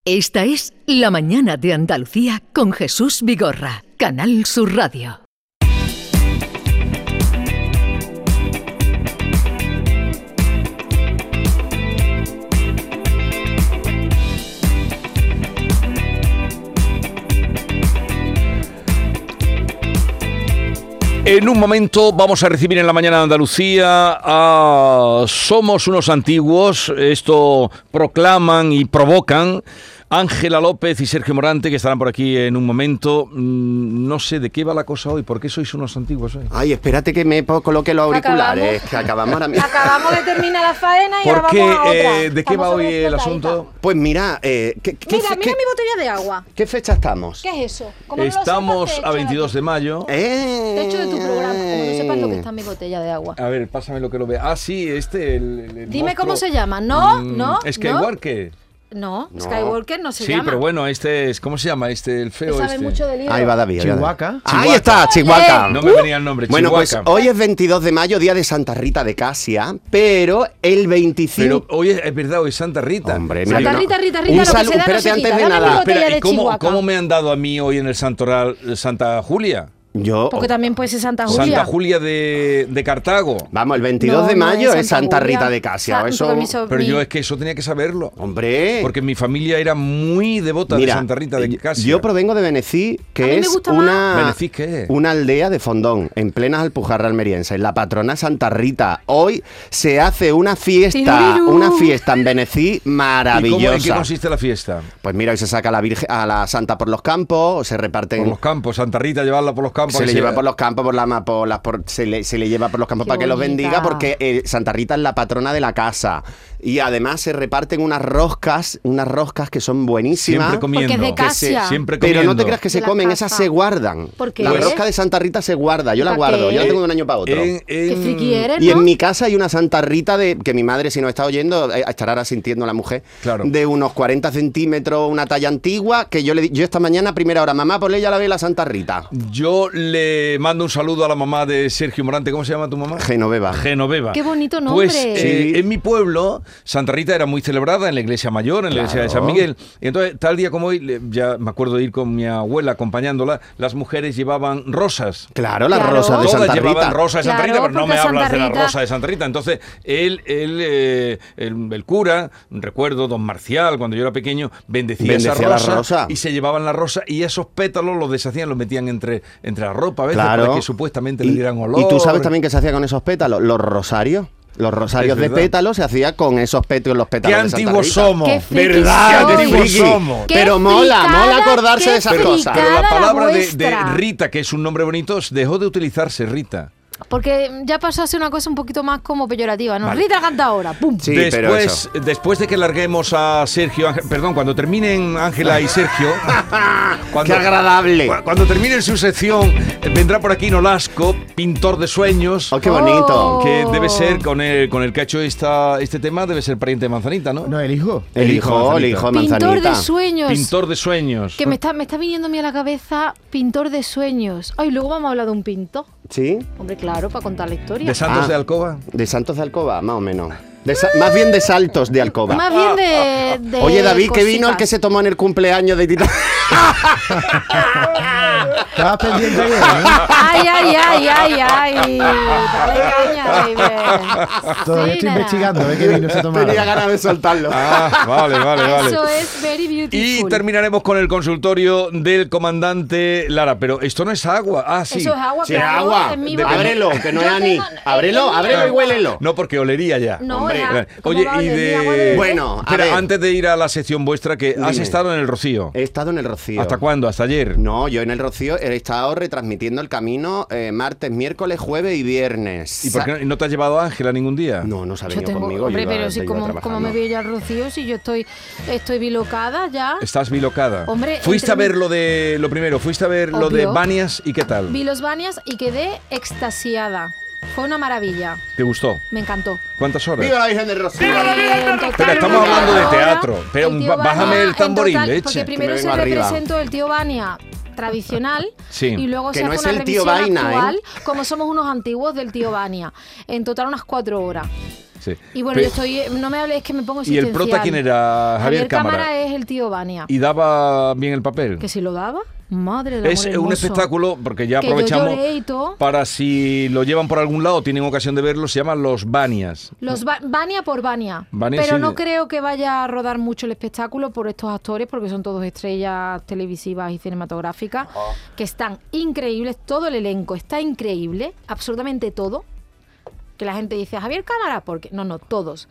Esta es La Mañana de Andalucía con Jesús Vigorra, Canal Sur Radio. En un momento vamos a recibir en La Mañana de Andalucía a Somos unos antiguos, esto proclaman y provocan Ángela López y Sergio Morante, que estarán por aquí en un momento. No sé de qué va la cosa hoy, ¿por qué sois unos antiguos hoy? Ay, espérate que me coloque los auriculares, que acabamos ahora mismo. Acabamos de terminar la faena y ahora ¿Por vamos a otra. qué? ¿De qué va hoy el asunto? Pues mira, Mira mi botella de agua. ¿qué fecha estamos? ¿Qué es eso? Como no lo Estamos sepas, te a echo 22 de mayo. Te echo de tu programa, como no sepas lo que está en mi botella de agua. A ver, pásame lo que lo vea. Ah, sí, el Dime monstruo. cómo se llama. No. Skywalker. No, Skywalker no se Sí, llama. pero bueno, este es, ¿cómo se llama? El feo Sabe este. mucho de libro. Ahí va David. Chihuahua. Ahí está, Chihuahua. No me venía el nombre, Bueno, pues Chihuahua. hoy es 22 de mayo, día de Santa Rita de Casia, pero el 25... Pero hoy es verdad, hoy es Santa Rita. Hombre, Santa mira, Rita, un lo que se da saludo, no espérate, se antes quita. de Dame mi nada. botella Espera, de ¿y cómo Chihuahua. me han dado a mí hoy en el Santoral Santa Julia? Yo... Porque también puede ser Santa Julia. Santa Julia de Cartago. Vamos, el 22 No, de no mayo es es Santa Santa Julia. Rita de Casia. Eso... Pero yo es que eso tenía que saberlo. Hombre... Porque mi familia era muy devota de Santa Rita de Casia. Yo provengo de Benecí, A que mí me es gusta una... ¿Benecí qué es? Una aldea de Fondón, en plena Alpujarra almeriense, la patrona Santa Rita. Hoy se hace una fiesta en Benecí ¿Y maravillosa. en qué consiste la fiesta? Pues mira, hoy se saca a la Santa por los campos, se reparten... Por los campos, Santa Rita, llevarla por los campos. Se le lleva por los campos, se le lleva por los campos Qué para que los bonita. bendiga, porque Santa Rita es la patrona de la casa. Y además se reparten unas roscas que son buenísimas. Siempre comiendo. Porque es de Casia. Siempre Pero comiendo. no te creas que se De la comen, casa. esas se guardan. ¿Por qué? La rosca de Santa Rita se guarda, yo la ¿Para guardo, qué? yo la tengo de un año para otro. Qué friki eres, Y ¿no? en mi casa hay una Santa Rita que mi madre, si no está oyendo, estará ahora sintiendo la mujer, Claro. de unos 40 centímetros, una talla antigua, que yo esta mañana a primera hora, mamá, ponle ya la ve la Santa Rita. Yo le mando un saludo a la mamá de Sergio Morante. ¿Cómo se llama tu mamá? Genoveva. Genoveva. Qué bonito nombre. Pues Sí. en mi pueblo, Santa Rita era muy celebrada en la iglesia mayor, en la iglesia de San Miguel. Y entonces, tal día como hoy, ya me acuerdo de ir con mi abuela acompañándola, las mujeres llevaban rosas. Claro, la Claro. rosa de Todas Santa llevaban Rita. rosa de Santa Claro, Rita, pero no porque me hablas Santa de la Rita- rosa de Santa Rita. Entonces, el cura, recuerdo, don Marcial, cuando yo era pequeño, bendecía esa Bendecía la rosa, rosa. y se llevaban la rosa y esos pétalos los deshacían, los metían entre la ropa a veces Claro. para que supuestamente le dieran olor. ¿Y tú sabes también qué se hacía con esos pétalos? Los rosarios. Los rosarios Es de verdad. pétalos se hacía con esos pétalos, los pétalos ¡Qué de Santa antiguos Rita. somos! Qué friki ¿Verdad? ¡Qué sois. antiguos Friki. somos! Qué Pero mola fricada, acordarse qué de esas cosas. Pero la fricada palabra de vuestra. Rita, que es un nombre bonito, dejó de utilizarse, Rita. Porque ya pasó a ser una cosa un poquito más como peyorativa, ¿no? Vale. Rita canta ahora, ¡pum! Sí, pero eso. Después de que larguemos a Sergio, perdón, cuando terminen Ángela y Sergio, ¡Qué agradable! Cuando terminen su sección, vendrá por aquí Nolasco, pintor de sueños, ¡Oh, qué bonito! Oh. que debe ser, con el que ha hecho este tema, debe ser pariente de Manzanita, ¿no? No, el hijo. El hijo de Pintor Manzanita. de sueños. Pintor de sueños. Que me está viniendo a mí a la cabeza pintor de sueños. Ay, luego vamos a hablar de un pintor. ¿Sí? Hombre, claro, para contar la historia. ¿De Santos Ah. de Alcoba? De Santos de Alcoba, más o menos. Más bien de Saltos de Alcoba. Más bien de Oye, David, ¿qué vino el que cositas. se tomó en el cumpleaños de Tita? Estabas pendiente ayer, ¿no? Ay. Dale caña, baby. Todavía Sí, estoy nena. investigando, ¿qué vino se tomaron? Tenía ganas de soltarlo. Ah, vale. Eso es very Y beautiful. terminaremos con el consultorio del comandante Lara. Pero esto no es agua. Ah, sí. Eso es agua, Sí, claro, agua. es mi Ábrelo, boca. que no Yo es Ani. tengo- Ábrelo y huélelo. No, porque olería ya. No, Hombre. es agua. ¿Cómo Oye, va a y oler? Mi agua de bebé. Bueno, a Espera, ver. antes de ir a la sección vuestra, que has Dime. estado en el Rocío. He estado en el Rocío. ¿Hasta cuándo? ¿Hasta ayer? No, yo en el Rocío he estado retransmitiendo el camino martes, miércoles, jueves y viernes. ¿Y por qué no te has llevado a Ángela ningún día? No se ha Yo venido tengo, conmigo. hombre, yo iba- pero yo si iba como trabajando. me veo ya al Rocío, si yo estoy bilocada ya. Estás bilocada. Hombre, fuiste a entre ver lo primero, fuiste a ver lo de Obvio. Banias y qué tal. Vi los Banias y quedé extasiada. Fue una maravilla. ¿Te gustó? Me encantó. ¿Cuántas horas? ¡Viva la Virgen del Rocío! En total, Pero estamos media hablando de hora, teatro. Pero el tío bájame Vania, el tamborín, en total, leche. Porque primero Que me se vengo arriba. representó el tío Vania tradicional Sí. y luego Que se no hace es una el tío revisión Vaina, actual, como somos unos antiguos del tío Vania. En total unas 4 horas. Sí. Y bueno, Pe- yo estoy... No me hables, que me pongo ¿Y el existencial. prota quién era? Javier Cámara. Es el tío Vania. ¿Y daba bien el papel? Que si lo daba, madre de Es amor un hermoso. espectáculo, porque ya Que yo aprovechamos lloré y todo. para si lo llevan por algún lado, tienen ocasión de verlo, se llaman Los Vanias. Los Vania por Vania. Vania, Pero sí. no creo que vaya a rodar mucho el espectáculo por estos actores, porque son todos estrellas televisivas y cinematográficas, que están increíbles. Todo el elenco está increíble, absolutamente todo. Que la gente dice, Javier Cámara, porque no, todos.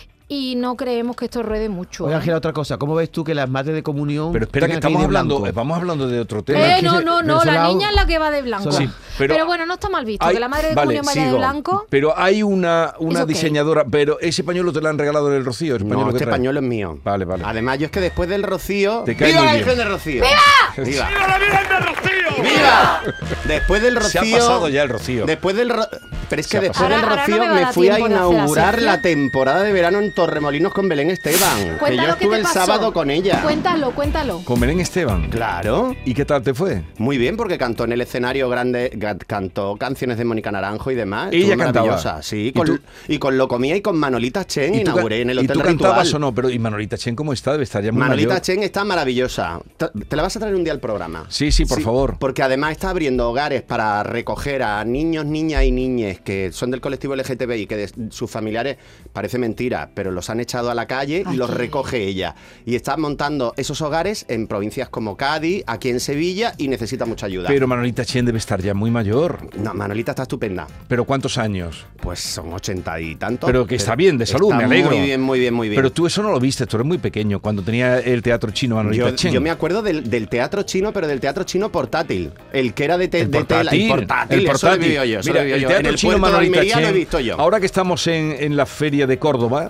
Y no creemos que esto ruede mucho. Oye, ¿eh? Ángela, otra cosa. ¿Cómo ves tú que las madres de comunión... Pero espera, que tengan estamos ir de hablando, blanco? vamos hablando de otro tema. Es que No, se- la Venezolao- niña es la que va de blanco. Sí, pero bueno, no está mal visto hay- que la madre de vale, comunión vaya de sigo. blanco. Pero hay una Es ok. diseñadora, pero ese pañuelo te lo han regalado en el Rocío. Ese No, pañuelo que este trae. pañuelo es mío. Vale, vale. Además, yo es que después del Rocío... Te cae ¡Viva muy la bien. Virgen del Rocío! ¡Viva! ¡Viva! la Virgen del Rocío! ¡Viva! Después del Se Rocío... ha pasado ya el Rocío. Después del Pero es Se que ha después del pasado. Rocío Ahora no me va a me dar fui a tiempo de hacer la inaugurar sección. la temporada de verano en Torremolinos con Belén Esteban. Que yo Cuéntalo, ¿qué estuve te el pasó? sábado con ella. Cuéntalo. Con Belén Esteban. Claro. ¿Y qué tal te fue? Muy bien, porque cantó en el escenario grande, cantó canciones de Mónica Naranjo y demás. Ella Estuvo cantaba. maravillosa, sí. ¿Y tú? Y con Lo Comía y con Manolita Chen ¿Y tú inauguré en el ¿Y Hotel tú Ritual. cantabas o no? Pero ¿y Manolita Chen cómo está? Debe estar ya muy Manolita mayor. Chen está maravillosa. Te la vas a traer un día al programa. Sí, por favor. Porque además está abriendo hogares para recoger a niños, niñas y niñes que son del colectivo LGTBI, que sus familiares, parece mentira, pero los han echado a la calle y los recoge ella. Y está montando esos hogares en provincias como Cádiz, aquí en Sevilla, y necesita mucha ayuda. Pero Manolita Chen debe estar ya muy mayor. No, Manolita está estupenda. ¿Pero cuántos años? Pues son 80 y tantos. Pero que está bien, de salud, Está me alegro. Muy bien, muy bien, muy bien. Pero tú eso no lo viste, tú eres muy pequeño, cuando tenía el teatro chino Manolita Chen. Yo me acuerdo del teatro chino, pero del teatro chino portátil. El que era de tela. El portátil. El Eso lo portátil. he vivido yo. Mira, el teatro en el chino puerto de Manolita Almería lo he Chen, visto yo. ahora que estamos en la feria de Córdoba,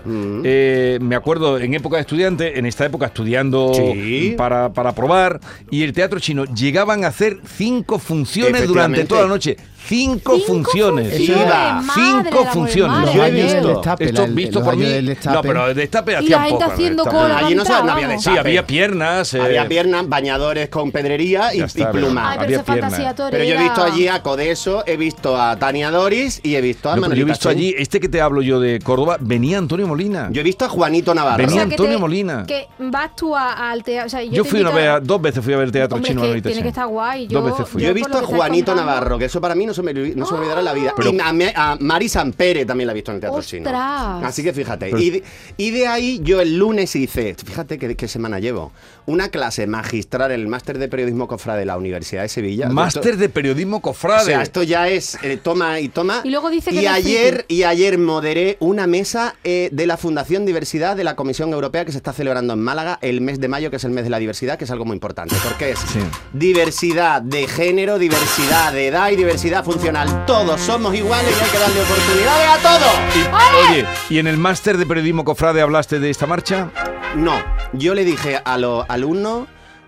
me acuerdo en época de estudiante, en esta época estudiando Sí. para probar, y el teatro chino llegaban a hacer 5 funciones durante Efectivamente. toda la noche. 5 funciones. Iba. 5 funciones. Yo he Los años visto. del destape, Esto la- visto los por años mí. del destape. No, pero el destape Y hacía la gente poco. haciendo destape. cola. Allí no había vamos. Sí, destape. había piernas. Había piernas, bañadores con pedrería Ya y está, plumas. Ay, pero Había esa fantasía piernas. torera. Pero yo he visto allí a Codeso, he visto a Tania Doris y he visto a No, pero yo he Manolita visto Chen. allí, este que te hablo yo de Córdoba, venía Antonio Molina. Yo he visto a Juanito Navarro. Venía que Antonio Molina. Que vas tú al teatro. O sea, Yo te fui invito a- 2 veces fui a ver el teatro Hombre, chino es que Manolita tiene Chen. que estar guay. 2 veces fui. Yo he por visto lo a que estáis Juanito contando- Navarro, que eso para mí no se me olvidará en la vida. Pero- y a Mari Sampere también la he visto en el teatro chino. ¡Ostras! Así que fíjate. Pero- Y de ahí yo el lunes hice, fíjate qué semana llevo, una clase magistral en el máster de periodismo cofrade de la Universidad de Sevilla. Máster de periodismo O cofrade. sea, esto ya es toma y toma. Y luego dice que y no es ayer moderé una mesa de la Fundación Diversidad de la Comisión Europea que se está celebrando en Málaga el mes de mayo, que es el mes de la diversidad, que es algo muy importante, porque es Sí. diversidad de género, diversidad de edad y diversidad funcional. Todos somos iguales y hay que darle oportunidades a todos. Oye, ¿y en el máster de periodismo cofrade hablaste de esta marcha? No, yo le dije a los alumnos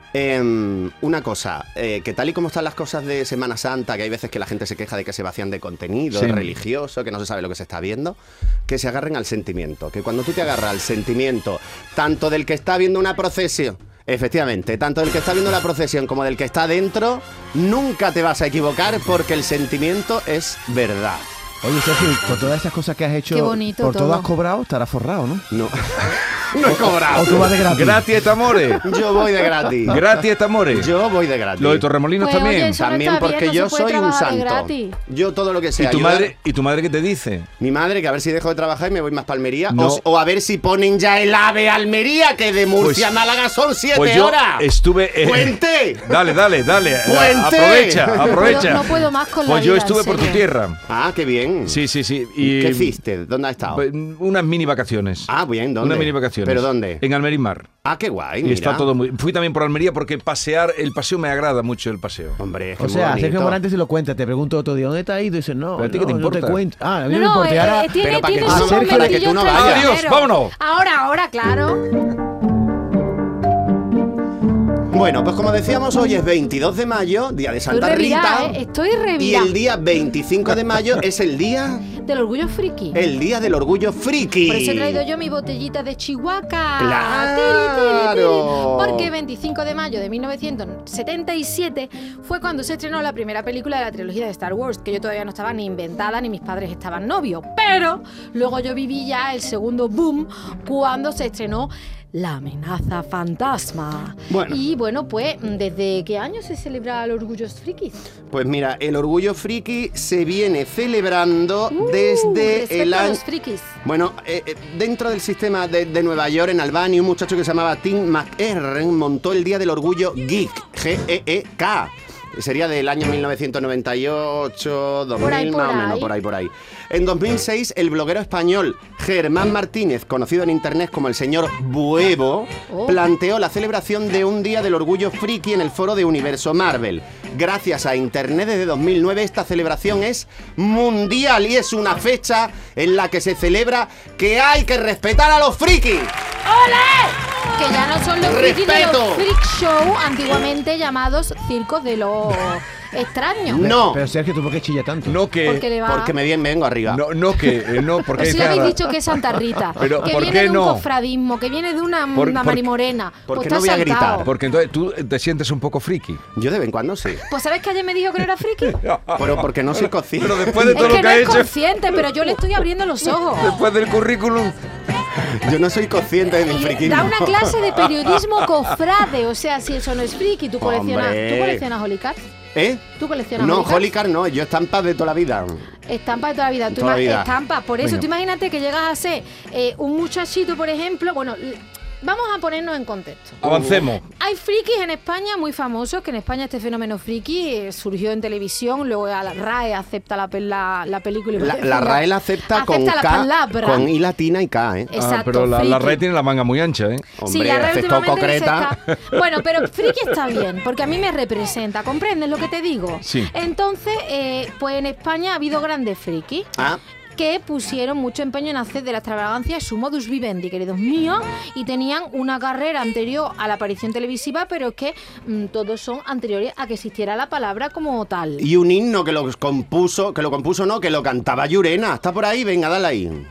una cosa, que tal y como están las cosas de Semana Santa, que hay veces que la gente se queja de que se vacían de contenido Sí. religioso, que no se sabe lo que se está viendo, que se agarren al sentimiento, que cuando tú te agarras al sentimiento, tanto del que está viendo una procesión, efectivamente, tanto del que está viendo la procesión como del que está dentro, nunca te vas a equivocar porque el sentimiento es verdad. Oye, Sergio, con todas esas cosas que has hecho, Qué bonito por todo todo. has cobrado, estarás forrado, ¿no? No, no he cobrado. O tú vas de gratis. Gratis, amores. Yo voy de gratis. Gratis, amores. Yo voy de gratis. Lo de Torremolinos Pues, también. oye, eso no También está bien, porque no yo se puede soy un trabajar de santo. gratis. Yo todo lo que ¿Y sea. tu, ayudar- madre qué te dice? Mi madre, que a ver si dejo de trabajar y me voy más para Almería. No. O a ver si ponen ya el AVE a Almería, que de Murcia a Pues- Málaga son 7 Pues yo horas. estuve... ¡Puente! Dale. ¡Puente! Aprovecha. No puedo más con la Pues yo vida, estuve en por tu serio. tierra. Ah, qué bien. Sí. Y, ¿Qué hiciste? ¿Dónde has estado? Unas mini vacaciones. Ah, bien, ¿dónde? Unas mini vacaciones. ¿Pero dónde? En Almerimar. Ah, qué guay, Y mira. está todo muy... Fui también por Almería porque el paseo me agrada mucho el paseo. Hombre, es que O muy sea, bonito. Sergio Morante se lo cuenta. Te pregunto otro día, ¿dónde te has ido? Y dices, no, ¿Pero a ti qué te no importa? te cuento. Ah, a mí No, me no, importa. Y ahora, tiene, pero para que tiene tú no- sus Sergio, para que tú no momentillos vayas. Adiós, vámonos. Ahora, claro. Bueno, Bueno, pues como decíamos, hoy es 22 de mayo, día de Santa Rita. Estoy Y revirada. el día 25 de mayo es el día... Del orgullo friki. El día del orgullo friki. Por eso he traído yo mi botellita de Chihuahua. ¡Claro! Porque 25 de mayo de 1977 fue cuando se estrenó la primera película de la trilogía de Star Wars, que yo todavía no estaba ni inventada ni mis padres estaban novios. Pero luego yo viví ya el segundo boom cuando se estrenó La amenaza fantasma. Bueno. Y bueno, pues, ¿desde qué año se celebra el orgullo friki? Pues mira, el orgullo friki se viene celebrando desde Respecto el a año... los frikis. Bueno, dentro del sistema de Nueva York, en Albany, un muchacho que se llamaba Tim McEachern montó el Día del Orgullo Geek, G-E-E-K. Sería del año 1998, 2000, Por ahí, más o menos, por ahí. En 2006, el bloguero español Germán Martínez, conocido en internet como el señor Buevo, planteó la celebración de un Día del Orgullo Friki en el foro de Universo Marvel. Gracias a internet, desde 2009 esta celebración es mundial y es una fecha en la que se celebra que hay que respetar a los frikis. Que ya no son los frikis de ¡Respeto! los freak show, antiguamente llamados circos de los extraños. No, Pero Sergio, ¿tú por qué chilla tanto? No que... Porque le va... porque me vengo arriba. No, porque... Pues si habéis dicho que es Santa Rita, Pero, que ¿por viene qué de un no? cofradismo, que viene de una Por- marimorena. porque pues no te voy a has saltado. gritar. Porque entonces tú te sientes un poco friki. Yo de vez en cuando sí. Pues ¿sabes que ayer me dijo que no era friki? Pero porque no soy consciente. Pero después de Es todo que lo que no ha es hecho, consciente, pero yo le estoy abriendo los ojos. después del currículum... Yo no soy consciente de mi Y friquismo. da una clase de periodismo cofrade, o sea, si eso no es friki, tú coleccionas Holy Cards. ¿Eh? ¿Tú coleccionas No, Holy Cards? Holy Card no, yo estampas de toda la vida. Estampas de toda la vida. Tú Toda la vida. Estampas. Por eso, Venga. tú imagínate que llegas a ser un muchachito, por ejemplo. Bueno, vamos a ponernos en contexto. Avancemos. Hay frikis en España muy famosos, que en España este fenómeno friki surgió en televisión, luego la RAE acepta la película. La RAE la acepta con la K, palabra. con I latina y K, ¿eh? Exacto, pero la friki. red tiene la manga muy ancha, ¿eh? Sí, Hombre, la RAE aceptó últimamente dice concreta. está- Bueno, pero friki está bien, porque a mí me representa, ¿comprendes lo que te digo? Sí. Entonces, pues en España ha habido grandes frikis Ah, que pusieron mucho empeño en hacer de la extravagancia su modus vivendi, queridos míos, y tenían una carrera anterior a la aparición televisiva, pero es que todos son anteriores a que existiera la palabra como tal. y un himno que lo compuso no, que lo cantaba Llurena. ¿Está por ahí? Venga, dale ahí.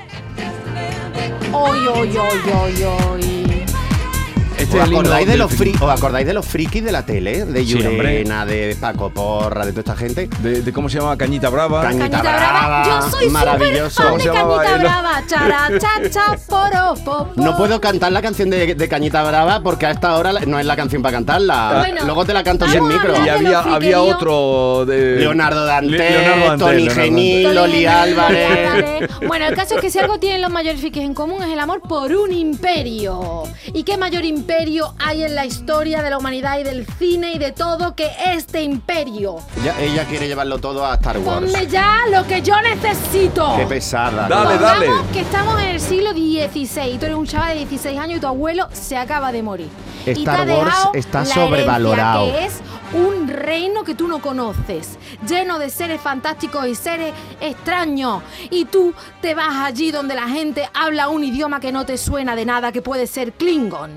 ¡Oy, oy, oy, oy, oy! Este ¿Os es el himno acordáis, del ¿Os acordáis de los frikis de la tele? De Sí, hombre. Llurena, de Paco Porra, de toda esta gente. de cómo se llama Cañita Brava. Cañita Cañita Brava, Brava, yo soy súper maravilloso. fan ¿Cómo de se llamaba Cañita él? Brava. Chara, cha, cha, poro, po, po. No puedo cantar la canción de Cañita Brava porque a esta hora no es la canción para cantarla. Bueno, Luego te la canto vamos sin a micro. hablar Y de había, los había friqueríos. otro de... Leonardo Dantes, Leonardo Dantes, Tony Leonardo Genil, Dantes. Loli Álvarez. Bueno, el caso es que si algo tienen los mayores frikis en común es el amor por un imperio. ¿Y qué mayor imperio hay en la historia de la humanidad y del cine y de todo que este imperio? Ella quiere llevarlo todo a Star Wars. Ponme ya lo que yo necesito. Qué pesada. Dale, ¿no? dale. Pongamos que estamos en el siglo XVI y tú eres un chaval de 16 años y tu abuelo se acaba de morir. y te Star ha Wars dejado está la sobrevalorado. herencia, que es un reino que tú no conoces, lleno de seres fantásticos y seres extraños. Y tú te vas allí donde la gente habla un idioma que no te suena de nada, que puede ser Klingon.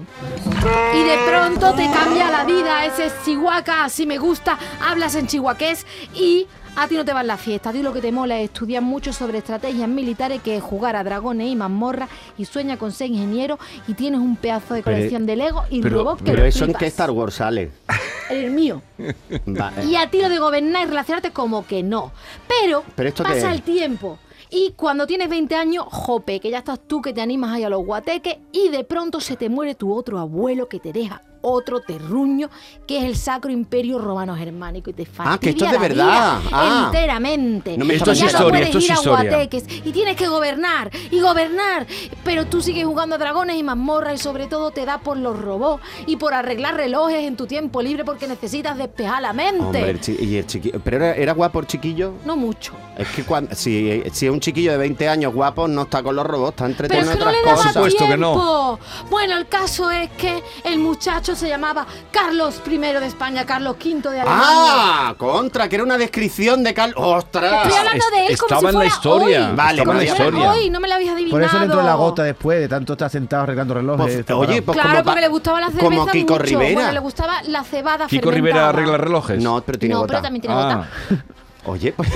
Y de pronto te cambia la vida, ese es Chihuahua, así me gusta, hablas en chihuaqués y a ti no te va en la fiesta. A ti lo que te mola es estudiar mucho sobre estrategias militares, que es jugar a dragones y mazmorras, y sueña con ser ingeniero y tienes un pedazo de colección de Lego y robots que Pero lo eso en flipas. qué Star Wars sale. El mío. Vale. Y a ti lo de gobernar y relacionarte como que no. Pero ¿esto qué pasa es? el tiempo. Y cuando tienes 20 años, jope, que ya estás tú que te animas ahí a los guateques y de pronto se te muere tu otro abuelo que te deja otro terruño, que es el Sacro Imperio Romano Germánico, y te fastidia que esto es de la verdad. vida enteramente. No me Esto estabas es ya diciendo. historia, no esto puedes es ir a historia. guateques y tienes que gobernar y gobernar, pero tú sigues jugando a dragones y mazmorras y sobre todo te da por los robots y por arreglar relojes en tu tiempo libre porque necesitas despejar la mente. Hombre, y el chiquillo. ¿Pero era guapo el chiquillo? No mucho. Es que si es un chiquillo de 20 años guapo, no está con los robots, está Pero entretenido es en que no otras le daba cosas. supuesto que tiempo. Bueno, el caso es que el muchacho eso se llamaba Carlos I de España, Carlos V de Alemania. ¡Ah! Contra, que era una descripción de Carlos. ¡Ostras! Estoy hablando de él como Estaba si en la fuera historia. hoy. Vale, estaba en la vale. historia. Hoy, no me lo habías adivinado. Por eso le entró la gota después de tanto estar sentado arreglando relojes. Pues, oye, pues Claro, como porque le gustaba la cerveza como Kiko mucho. Rivera. Bueno, le gustaba la cebada Kiko fermentada. Rivera arregla relojes. No, pero tiene No, gota. pero también tiene Ah. gota. Oye, pues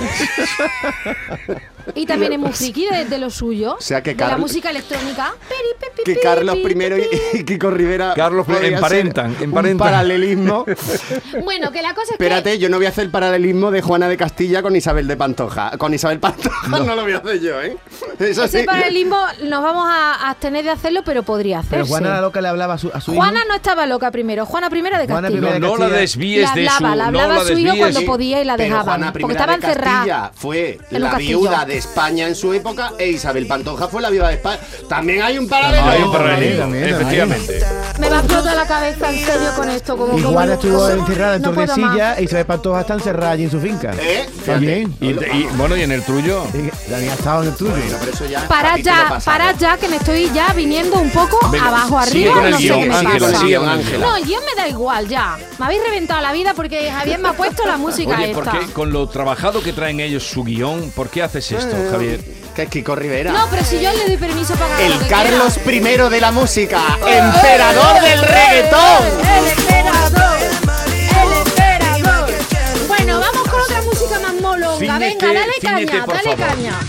Y también es muy friki de lo suyo. O sea, que de la Carlos- música electrónica. que Carlos I y Kiko Rivera Carlos podría emparentan, ser emparentan. un paralelismo. Bueno, que la cosa es Espérate, yo no voy a hacer el paralelismo de Juana de Castilla con Isabel de Pantoja. Con Isabel Pantoja no, lo voy a hacer yo, ¿eh? Eso que ese sí. paralelismo nos vamos a abstener de hacerlo, pero podría hacerse. Pero Juana la loca le hablaba a su Juana hijo. no estaba loca primero, Juana I de Juana Castilla. I No, no la Castilla. desvíes de su... la hablaba no a la su hijo desvíes. cuando podía y la Pero dejaban. Juana I Porque estaba de Castilla encerrada. fue en un la castillo. viuda de España en su época e Isabel Pantoja fue la viuda de España. También hay un paralelo. Hay un paralelismo, también. efectivamente. Me va a explotar la cabeza en serio con esto. Como Y como Juana no- estuvo no- encerrada en no puedo Tordesillas más. e Isabel Pantoja está encerrada allí en su finca. También. Y bueno, y en el tuyo. Y la niña estaba en el tuyo. Bueno, pero eso ya es Parad capítulo ya, pasado. parad ya, que me estoy ya viniendo un poco Venga, abajo sigue arriba. con el No sé guión, qué me Ángela, pasa. sigue con el Ángela. guión. No, el guión me da igual ya. Me habéis reventado la vida porque Javier me ha puesto la música Oye, ¿por esta. qué con lo trabajado que traen ellos su guión, por qué haces esto, Javier? Que es Kiko Rivera. No, pero si yo le doy permiso para ganar lo El que Carlos quiera. I de la música, emperador del reggaetón. El emperador. El emperador. Bueno, vamos con otra música más molonga. Cíñete, Venga, dale cíñete, caña, por dale favor. caña.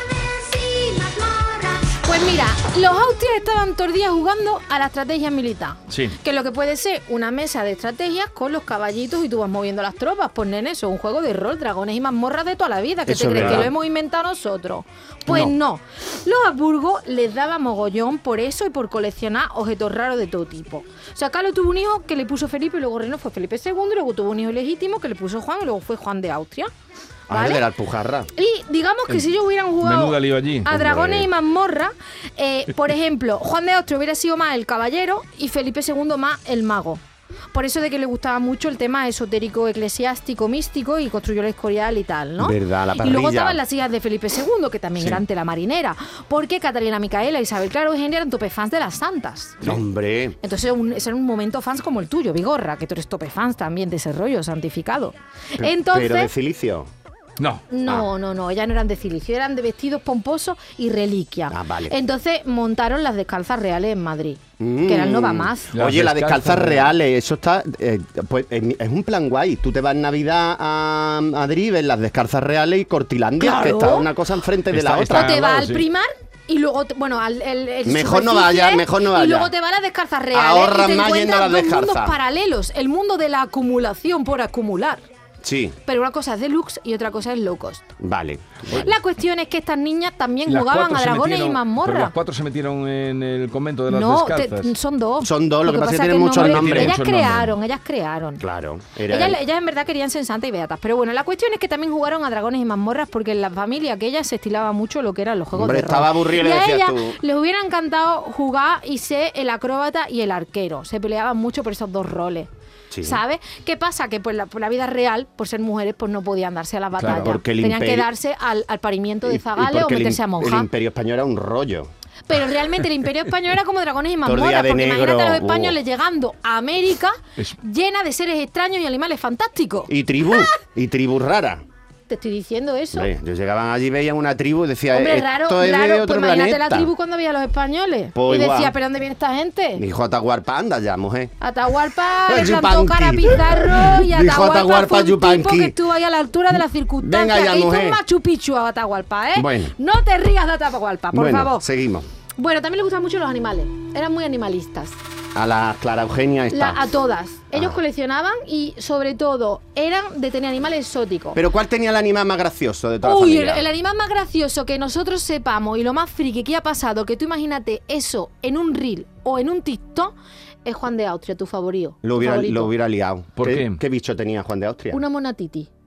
Pues mira, los Austrias estaban todos los días jugando a la estrategia militar. Sí. Que lo que puede ser una mesa de estrategias con los caballitos y tú vas moviendo las tropas. Pues nene, eso es un juego de rol, dragones y mazmorras de toda la vida. ¿Qué Eso te es crees? ¿Que verdad. lo hemos inventado nosotros? Pues no. Los Habsburgo les daba mogollón por eso y por coleccionar objetos raros de todo tipo. O sea, Carlos tuvo un hijo que le puso Felipe y luego reinó fue Felipe II, y luego tuvo un hijo ilegítimo que le puso Juan y luego fue Juan de Austria. Ah, ¿Vale? el de la Alpujarra. Y digamos que si ellos hubieran jugado Menuda lío allí. a dragones Hombre. y mazmorra, por ejemplo, Juan de Austria hubiera sido más el caballero y Felipe II más el mago. Por eso de que le gustaba mucho el tema esotérico, eclesiástico, místico y construyó el Escorial y tal, ¿no? Verdad, la Y luego parrilla. estaban las hijas de Felipe II, que también eran tela marinera, porque Catalina Micaela, Isabel Claro y Eugenia eran tope fans de las santas. Hombre. Entonces ese era un momento fans como el tuyo, Vigorra, que tú eres tope fans también de ese rollo santificado. Entonces, Pero de Cilicio. No. no, ellas no eran de cilicio, eran de vestidos pomposos y reliquia. Ah, vale. Entonces montaron las descalzas reales en Madrid, que era el no va más. Las Oye, las descalzas descalzas reales, eso está. Pues es un plan guay. Tú te vas en Navidad a Madrid, ves las descalzas reales y Cortilandia, Claro. que está una cosa enfrente de la Está- otra. O te al va lado, al sí. primar y luego, bueno, al Mejor no superficie, vaya, mejor no vaya. Y luego te va a las descalzas reales. Ahorras y te más yendo a encuentras las dos mundos descalzas. paralelos. El mundo de la acumulación por acumular. Sí, Pero una cosa es deluxe y otra cosa es low cost. vale. La cuestión es que estas niñas también Las jugaban cuatro a se dragones y metieron- pero mazmorras. las 4 se metieron en el convento de las No, descalzas. son dos. Son dos, lo que pasa es que tienen el muchos nombres. Ellas Muchos nombres. crearon. Claro. Ellas en verdad querían ser santas y beatas. Pero bueno, la cuestión es que también jugaron a dragones y mazmorras porque en la familia aquella se estilaba mucho lo que eran los juegos Hombre, de rol. estaba aburrido, y le a decías ellas tú. les hubiera encantado jugar y ser el acróbata y el arquero. Se peleaban mucho por esos dos roles. Sí. ¿Sabes? ¿Qué pasa? Que pues, por la vida real, por ser mujeres, pues no podían darse a las Claro, batallas. porque el Tenían que imperio- darse al parimiento de Y zagales o porque meterse a el monja. Imperio Español era un rollo. Pero realmente el Imperio Español era como dragones y Todo el día mazmorras, de porque negro, imagínate a los españoles llegando a América Es- llena de seres extraños y animales fantásticos. Y tribus raras. Te estoy diciendo eso. Hombre, ellos llegaban allí, veían una tribu y decían, Hombre, esto raro, es de raro. otro Pues imagínate planeta. la tribu cuando veía a los españoles. Pues y decía, igual. ¿pero dónde viene esta gente? Dijo Atahualpa, anda ya, mujer. Atahualpa le Yupanqui. plantó cara a Pizarro y Dijo Atahualpa Atahualpa fue un tipo Yupanqui. que estuvo ahí a la altura de las circunstancias. Venga ya, que hizo mujer. un Machu Picchu a Atahualpa, ¿eh? Bueno. No te rías de Atahualpa, por bueno, favor. seguimos. Bueno, también les gustaban mucho los animales. Eran muy animalistas. A la Clara Eugenia está. A todas. Ellos Ah. coleccionaban y, sobre todo, eran de tener animales exóticos. Pero ¿cuál tenía el animal más gracioso de toda Uy, la familia? el animal más gracioso que nosotros sepamos y lo más friki que ha pasado, que tú imagínate eso en un reel o en un TikTok, es Juan de Austria, tu favorito. Lo hubiera liado. ¿Por qué? ¿Qué bicho tenía Juan de Austria? Una monatiti.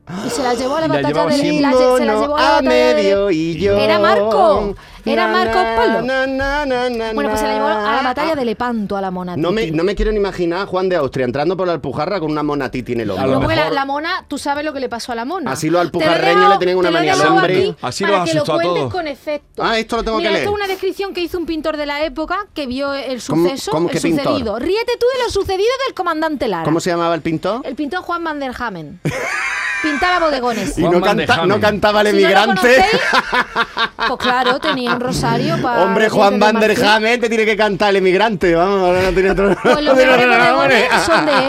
Y se la llevó a la La batalla llevaba de siempre. se la llevó a la a batalla medio de y yo. Era Marco. Era Na, Marco na, Polo. na, na, na, na, Bueno, pues se la llevó a la batalla na. de Lepanto a la mona No Titi. me quiero ni imaginar a Juan de Austria entrando por la Alpujarra con una mona Titi en el A hombro. lo No, porque mejor- la mona, tú sabes lo que le pasó a la mona. Así los Te lo he alpujarreños dejado- le tienen una te lo he manía al dejado hombre. aquí Así para los que lo asustó a cuentes todos. con efecto. Ah, esto lo tengo Mira, que leer. esto es una descripción que hizo un pintor de la época que vio el ¿Cómo- suceso, cómo el que pintor? sucedido. Ríete tú de lo sucedido del comandante Lara. ¿Cómo se llamaba el pintor? El pintor Juan van der Hamen. Pintaba bodegones. Y Juan no, Van de Hamen. no cantaba el Si no lo emigrante. conocéis, pues claro, tenía un rosario para... Hombre, Juan Van der Hamen te tiene que cantar el emigrante. Vamos, ahora no tiene otro. Pues los mejores bodegones son de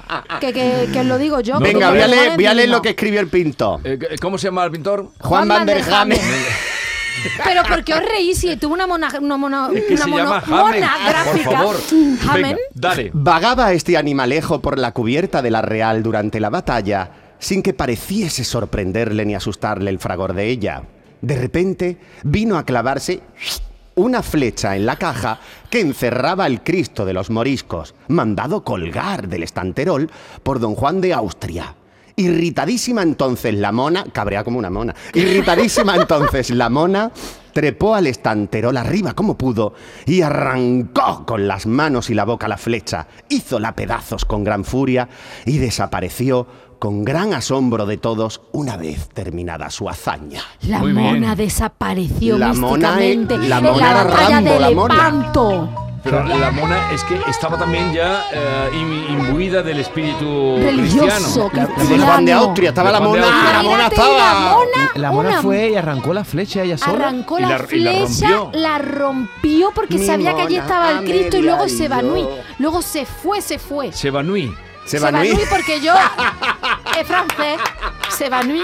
él, que os lo digo yo. Venga, porque voy a leer, bodegones voy a leer mínimo. lo que escribió el pintor. ¿Cómo se llama el pintor? Juan Van der Hamen. Pero ¿por qué os reís si tuvo una mona, Es que se llama Hamen. mona gráfica? Por favor. Hamen. Venga, dale. Vagaba este animalejo por la cubierta de la Real durante la batalla sin que pareciese sorprenderle ni asustarle el fragor de ella. De repente vino a clavarse una flecha en la caja que encerraba el Cristo de los Moriscos, mandado colgar del estanterol por don Juan de Austria. Irritadísima entonces la mona, cabrea como una mona, irritadísima entonces la mona trepó al estanterol arriba como pudo y arrancó con las manos y la boca la flecha, hízola pedazos con gran furia y desapareció con gran asombro de todos una vez terminada su hazaña. La Muy bien. mona desapareció La mona místicamente la en mona la era batalla Rambo, de la mona. Lepanto. Pero la mona es que estaba también ya imbuida del espíritu Religioso, cristiano. De cristiano. Juan de Austria, estaba De la Juan de mona, Austria. la mona Imagínate, estaba... La mona fue y arrancó la flecha ella sola. Arrancó Y la la- y la flecha, rompió. la rompió porque Mi sabía que allí mona estaba el Cristo y luego media se y vanui. yo. Luego se fue. Se vanui. Se vanui. porque yo es francés. Se vanui.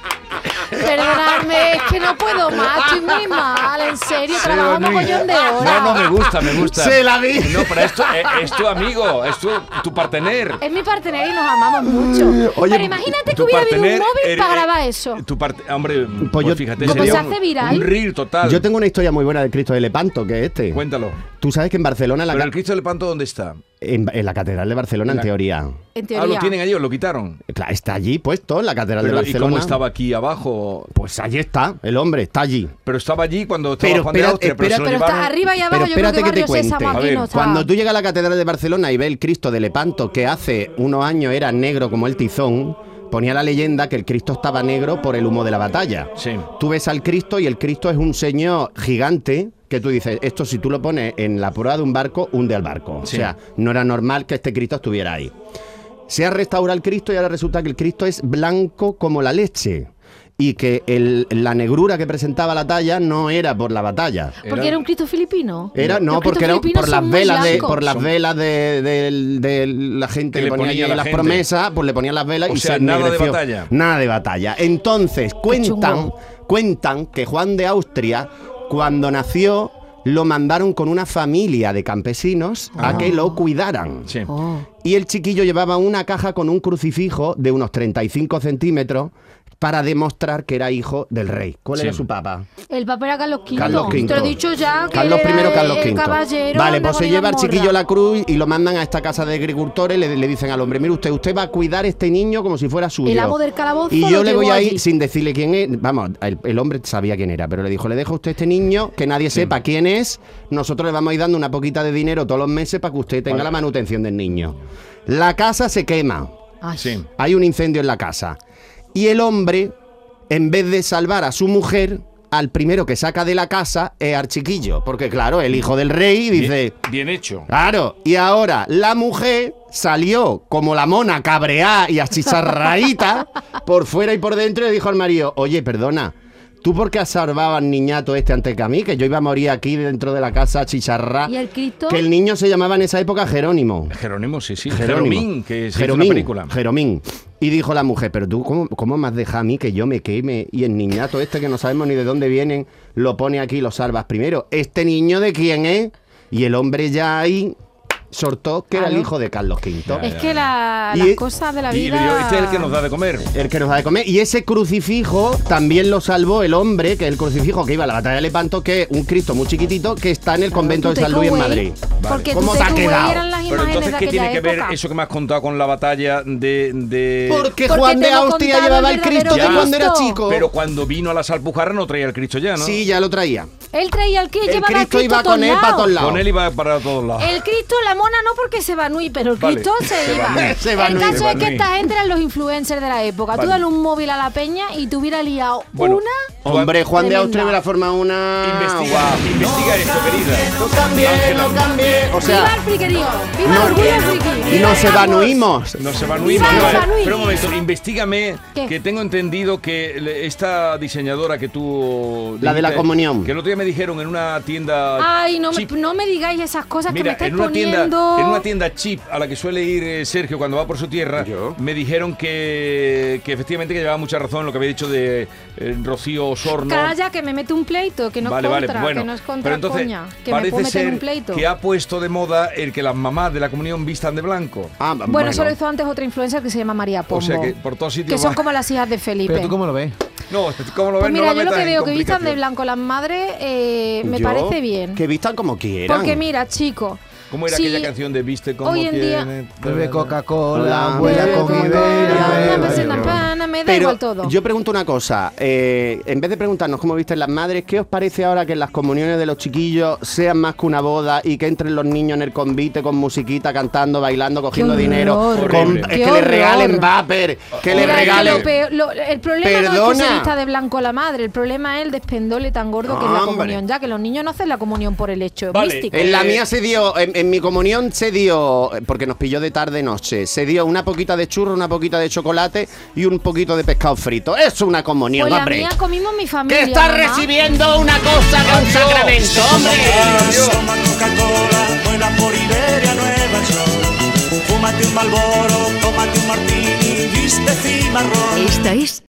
Perdonadme, es que no puedo más, estoy muy mal, en serio, trabajo un mogollón de horas. No, me gusta. Se la vi. No, pero esto es tu amigo, es tu partener. Es mi partener y nos amamos mucho. Oye, Pero imagínate que Tu hubiera habido un partener, móvil para grabar eso. Hombre, pues yo- fíjate, pues sería se hace viral. un reel total. Yo tengo una historia muy buena del Cristo de Lepanto, que es este. Cuéntalo. Tú sabes que en Barcelona, Pero el Cristo del Lepanto, ¿dónde está? en la Catedral de Barcelona, en La- teoría. En Ah, teoría. lo tienen allí o lo quitaron. Claro, está allí puesto, en la Catedral Pero, de ¿y Barcelona. cómo estaba aquí abajo? Pues allí está, el hombre, está allí. Pero estaba allí cuando estaba Pero Juan de espera, Austria, pero se lo Pero llevaron. está arriba y abajo, Pero yo creo espérate que que te Barrio cuente. Sésamo A aquí ver, no está. Cuando tú llegas a la Catedral de Barcelona y ves el Cristo de Lepanto, que hace unos años era negro como el tizón, ponía la leyenda que el Cristo estaba negro por el humo de la batalla. Sí. Tú ves al Cristo y el Cristo es un señor gigante que tú dices, esto si tú lo pones en la proa de un barco, hunde al barco. Sí. O sea, no era normal que este Cristo estuviera ahí. Se ha restaurado el Cristo y ahora resulta que el Cristo es blanco como la leche. Y que la negrura que presentaba la talla no era por la batalla. Porque era un Cristo filipino. Era, no, Los porque era cristos filipinos por las son muy velas blancos. por las velas de la gente Que que le ponía ponía allí la las gente. promesas, pues le ponían las velas O y sea, se nada de ennegreció. batalla. Nada de batalla. Entonces, chungo. cuentan que Juan de Austria, cuando nació, lo mandaron con una familia de campesinos a que lo cuidaran. Sí. Oh. Y el chiquillo llevaba una caja con un crucifijo de unos 35 centímetros para demostrar que era hijo del rey. ¿Cuál Sí. era su papá? El papá era Carlos V. Carlos V. Te lo he dicho ya. Que Carlos era I, Carlos el V. caballero Vale, de pues se Bonilla lleva al Morra. chiquillo la cruz y lo mandan a esta casa de agricultores. Le dicen al hombre, mire usted va a cuidar a este niño como si fuera suyo. El amo del calabozo Y lo yo le voy llevó a ir allí. sin decirle quién es. Vamos, el hombre sabía quién era, pero le dijo, le dejo a usted este niño, que nadie sepa quién es. Nosotros le vamos a ir dando una poquita de dinero todos los meses para que usted tenga Vale. la manutención del niño. La casa se quema. Ay, Sí. Hay un incendio en la casa. Y el hombre, en vez de salvar a su mujer, al primero que saca de la casa es al chiquillo. Porque claro, el hijo del rey dice... Bien hecho. Claro, y ahora la mujer salió como la mona cabreá y achicharraíta por fuera y por dentro y le dijo al marido, oye, perdona, ¿tú por qué has salvado al niñato este antes que a mí? Que yo iba a morir aquí dentro de la casa achicharrá. ¿Y el Cristo? Que el niño se llamaba en esa época Jerónimo. Jerónimo, sí. Jerónimo. Jeromín, que se hizo una película. Jeromín. Y dijo la mujer, pero tú, ¿cómo me has dejado a mí que yo me queme? Y el niñato este que no sabemos ni de dónde vienen, lo pone aquí y lo salvas primero. ¿Este niño de quién es? Y el hombre ya ahí Sortó, que era el hijo de Carlos V. Es que las cosas de la Y vida... este es el que nos da de comer. El que nos da de comer. Y ese crucifijo también lo salvó el hombre, que es el crucifijo que iba a la batalla de Lepanto, que es un Cristo muy chiquitito que está en el convento de San Luis en Madrid. Porque ¿Cómo te ha quedado? eran las Pero imágenes entonces, de ¿qué tiene aquella que ver época. eso que me has contado con la batalla de... Porque Porque Juan te de lo Austria contaba llevaba el el Cristo de verdadero cuando era Cristo. chico. Pero cuando vino a las Alpujarras no traía el Cristo ya, ¿no? Sí, ya lo traía. Él traía el Cristo, El llevaba Cristo el Cristo iba con él para todos lados. Con él iba para todos lados. El Cristo, la mona no porque se va Nui, pero el Vale, Cristo se iba. Se va El Nui. caso Se va es que Nui. esta gente eran los influencers de la época. Tú Vale. dale un móvil a la peña y te hubiera liado Bueno, una... Hombre, Juan de Tremenda. Austria hubiera formado una... Investiga esto, querida. No cambié, no cambié. O ¡Viva sea, el friquerío! ¡Viva no- el orgullo friki! nos evanuimos. No se va Viva Eva Nui. Pero un momento, investígame, ¿Qué? que tengo entendido que esta diseñadora que tú... La de la dijiste, comunión. Que el otro día me dijeron en una tienda... Ay, chip. no me digáis esas cosas que me Mira, estáis en una poniendo... tienda chip a la que suele ir Sergio cuando va por su tierra, ¿Yo? me dijeron que efectivamente que llevaba mucha razón en lo que había dicho de Rocío Osorno. Calla, que me mete un pleito, que no es contra, bueno, que no es contra pero entonces coña, que me parece puedo meter ser un pleito. que ha puesto de moda el que las mamás de la comunión vistan de blanco. Ah, Bueno, eso lo hizo antes otra influencer que se llama María Pombo. O sea que por todos sitios que son va. como las hijas de Felipe. Pero tú cómo lo ves. No, ¿cómo lo Pues ves? mira, no yo lo metas que en veo que vistan de complicación. blanco las madres me Yo, parece bien. Que vistan como quieran. Porque mira, chico, ¿Cómo era Sí, aquella canción de Viste como hoy en día- Bebe Coca-Cola, Hola, vuela bebe con mi Coca-Cola, vela. me da Pero igual todo. yo pregunto una cosa, en vez de preguntarnos cómo visten las madres, ¿qué os parece ahora que las comuniones de los chiquillos sean más que una boda y que entren los niños en el convite con musiquita, cantando, bailando, cogiendo horror. dinero, Horrible. con, Qué que le horror. regalen vapor, que le Mira, es que regalen... el problema no es que Perdona. se vista de blanco la madre, el problema es el despendole tan gordo que es la Hombre. comunión, ya que los niños no hacen la comunión por el hecho Vale. místico. En la mía se dio, en mi comunión se dio, porque nos pilló de tarde-noche, se dio una poquita de churro, una poquita de chocolate y un poquito de pescado frito. Eso es una comunión, Pues la hombre. mía comimos mi familia. Que está mamá. recibiendo una cosa que un sacramento, hombre. Toma Coca-Cola, buena por Iberia, Nueva York. Fúmate un Marlboro, tómate un martini, viste cimarrón. Esta es